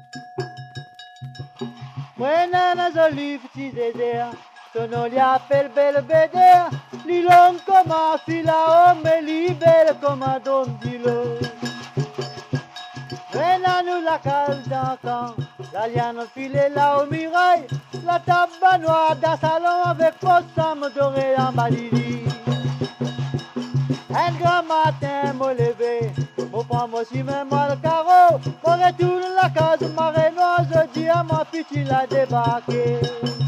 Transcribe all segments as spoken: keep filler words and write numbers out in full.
Buena jolie petit désert, ton nom lui appelle belle bédère, li long comme un fil à homme, et li belle comme un dôme d'îlot. Buena nous la cale d'un camp, la liane filée là au mirail, la table noire d'un salon avec possum doré en balili. Un grand matin, me lever, me prends moi si même le carreau, me retourne la case marée noire, je dis à ma petite la débarquer.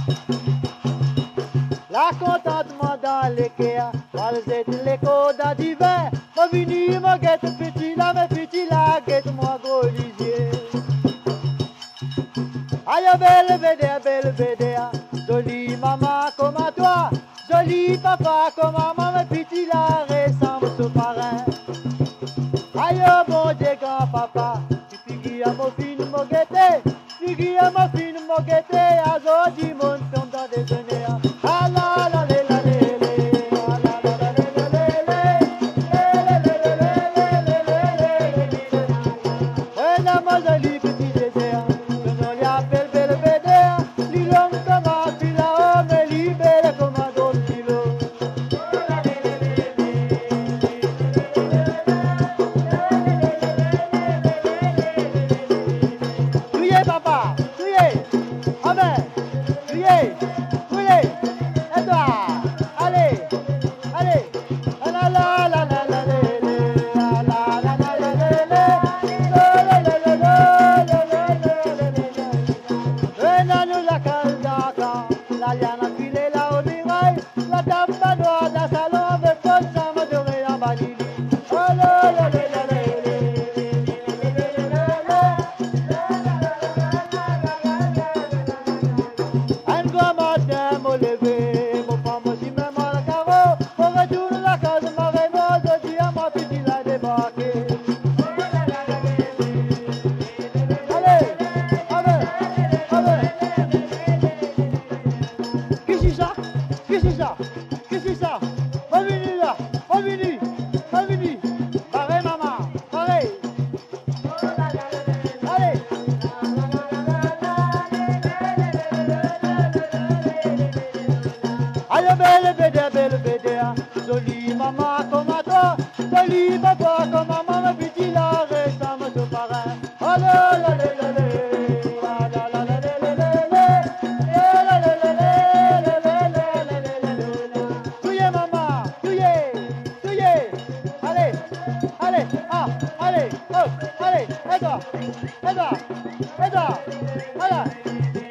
La contentement dans l'équerre, par les l'écho d'un divin, me venir me guette petit là, me petit là, guette moi gros lisier. Aïe belle bédère, belle bédère, jolie maman comme à toi, joli papa comme à maman, petit là, ressemble ce parrain. Aïe bon Dieu grand papa, tu figues à mon film mon guetté, figues à mon film mon guetté, à Zodi mon ton dans des années. Ah la la la la la la la. Belle bédé, belle bédé, jolie maman comme à toi, joli papa comme à maman, petit là, ressemble ton parrain. Oh là là là là là, la la la la la la la, la la la la la la la la la. Touye maman, touye, touye, allez, allez, ah, allez, oh, allez, aide-toi, aide-toi, aide-toi, voilà.